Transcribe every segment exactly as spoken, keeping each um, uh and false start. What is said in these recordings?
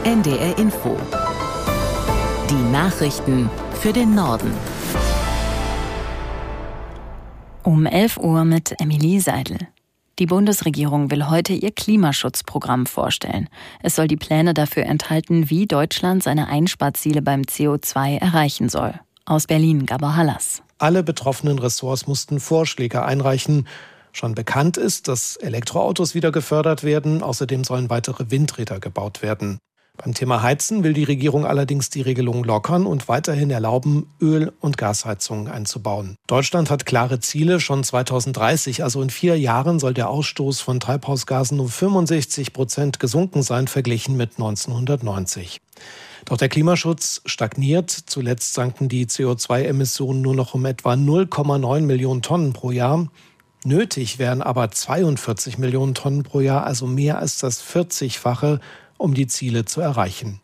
N D R Info. Die Nachrichten für den Norden. Um elf Uhr mit Emilie Seidel. Die Bundesregierung will heute ihr Klimaschutzprogramm vorstellen. Es soll die Pläne dafür enthalten, wie Deutschland seine Einsparziele beim C O zwei erreichen soll. Aus Berlin, Gabor Hallas. Alle betroffenen Ressorts mussten Vorschläge einreichen. Schon bekannt ist, dass Elektroautos wieder gefördert werden. Außerdem sollen weitere Windräder gebaut werden. Beim Thema Heizen will die Regierung allerdings die Regelung lockern und weiterhin erlauben, Öl- und Gasheizungen einzubauen. Deutschland hat klare Ziele. Schon zweitausenddreißig, also in vier Jahren, soll der Ausstoß von Treibhausgasen um fünfundsechzig Prozent gesunken sein, verglichen mit neunzehnhundertneunzig. Doch der Klimaschutz stagniert. Zuletzt sanken die C O zwei Emissionen nur noch um etwa null Komma neun Millionen Tonnen pro Jahr. Nötig wären aber zweiundvierzig Millionen Tonnen pro Jahr, also mehr als das vierzigfache, um die Ziele zu erreichen.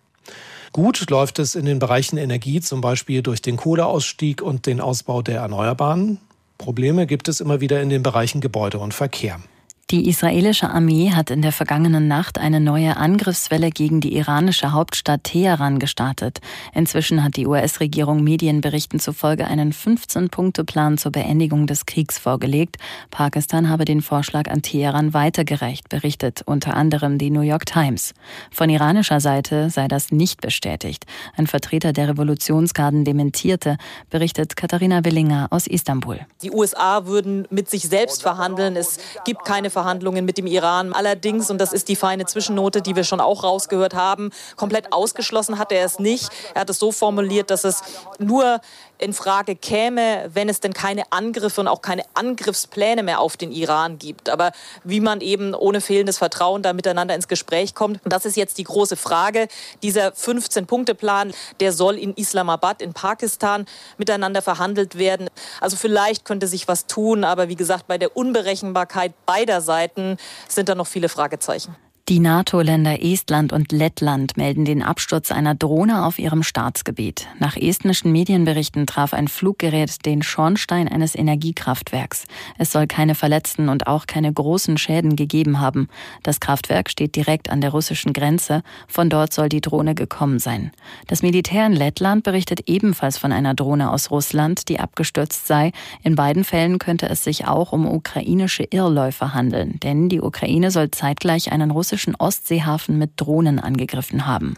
Gut läuft es in den Bereichen Energie, zum Beispiel durch den Kohleausstieg und den Ausbau der Erneuerbaren. Probleme gibt es immer wieder in den Bereichen Gebäude und Verkehr. Die israelische Armee hat in der vergangenen Nacht eine neue Angriffswelle gegen die iranische Hauptstadt Teheran gestartet. Inzwischen hat die U S-Regierung Medienberichten zufolge einen fünfzehn-Punkte-Plan zur Beendigung des Kriegs vorgelegt. Pakistan habe den Vorschlag an Teheran weitergereicht, berichtet unter anderem die New York Times. Von iranischer Seite sei das nicht bestätigt. Ein Vertreter der Revolutionsgarden dementierte, berichtet Katharina Willinger aus Istanbul. Die U S A würden mit sich selbst verhandeln. Es gibt keine Verhandlungen mit dem Iran. Allerdings, und das ist die feine Zwischennote, die wir schon auch rausgehört haben, komplett ausgeschlossen hat er es nicht. Er hat es so formuliert, dass es nur in Frage käme, wenn es denn keine Angriffe und auch keine Angriffspläne mehr auf den Iran gibt. Aber wie man eben ohne fehlendes Vertrauen da miteinander ins Gespräch kommt, das ist jetzt die große Frage. Dieser fünfzehn-Punkte-Plan, der soll in Islamabad, in Pakistan, miteinander verhandelt werden. Also vielleicht könnte sich was tun, aber wie gesagt, bei der Unberechenbarkeit beider Seiten sind da noch viele Fragezeichen. Die NATO-Länder Estland und Lettland melden den Absturz einer Drohne auf ihrem Staatsgebiet. Nach estnischen Medienberichten traf ein Fluggerät den Schornstein eines Energiekraftwerks. Es soll keine Verletzten und auch keine großen Schäden gegeben haben. Das Kraftwerk steht direkt an der russischen Grenze. Von dort soll die Drohne gekommen sein. Das Militär in Lettland berichtet ebenfalls von einer Drohne aus Russland, die abgestürzt sei. In beiden Fällen könnte es sich auch um ukrainische Irrläufer handeln, denn die Ukraine soll zeitgleich einen russischen Ostseehafen mit Drohnen angegriffen haben.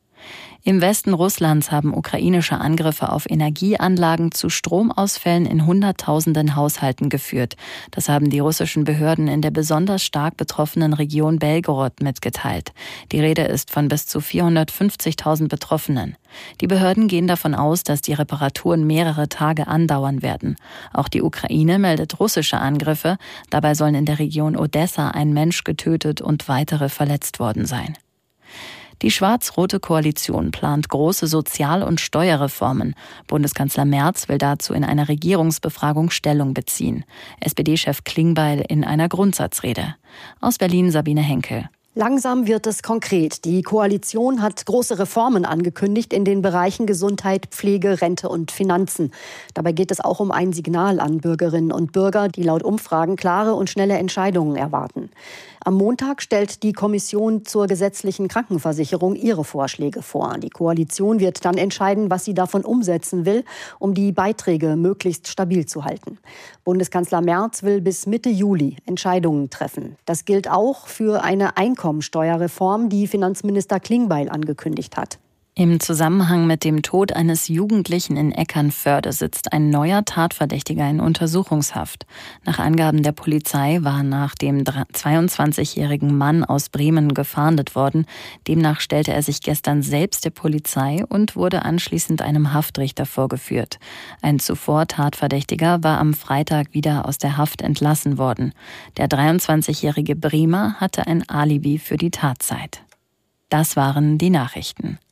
Im Westen Russlands haben ukrainische Angriffe auf Energieanlagen zu Stromausfällen in Hunderttausenden Haushalten geführt. Das haben die russischen Behörden in der besonders stark betroffenen Region Belgorod mitgeteilt. Die Rede ist von bis zu vierhundertfünfzigtausend Betroffenen. Die Behörden gehen davon aus, dass die Reparaturen mehrere Tage andauern werden. Auch die Ukraine meldet russische Angriffe. Dabei sollen in der Region Odessa ein Mensch getötet und weitere verletzt worden sein. Die schwarz-rote Koalition plant große Sozial- und Steuerreformen. Bundeskanzler Merz will dazu in einer Regierungsbefragung Stellung beziehen. S P D-Chef Klingbeil in einer Grundsatzrede. Aus Berlin Sabine Henkel. Langsam wird es konkret. Die Koalition hat große Reformen angekündigt in den Bereichen Gesundheit, Pflege, Rente und Finanzen. Dabei geht es auch um ein Signal an Bürgerinnen und Bürger, die laut Umfragen klare und schnelle Entscheidungen erwarten. Am Montag stellt die Kommission zur gesetzlichen Krankenversicherung ihre Vorschläge vor. Die Koalition wird dann entscheiden, was sie davon umsetzen will, um die Beiträge möglichst stabil zu halten. Bundeskanzler Merz will bis Mitte Juli Entscheidungen treffen. Das gilt auch für eine Einkommensteuerreform, die Finanzminister Klingbeil angekündigt hat. Im Zusammenhang mit dem Tod eines Jugendlichen in Eckernförde sitzt ein neuer Tatverdächtiger in Untersuchungshaft. Nach Angaben der Polizei war nach dem zweiundzwanzigjährigen Mann aus Bremen gefahndet worden. Demnach stellte er sich gestern selbst der Polizei und wurde anschließend einem Haftrichter vorgeführt. Ein zuvor Tatverdächtiger war am Freitag wieder aus der Haft entlassen worden. Der dreiundzwanzigjährige Bremer hatte ein Alibi für die Tatzeit. Das waren die Nachrichten.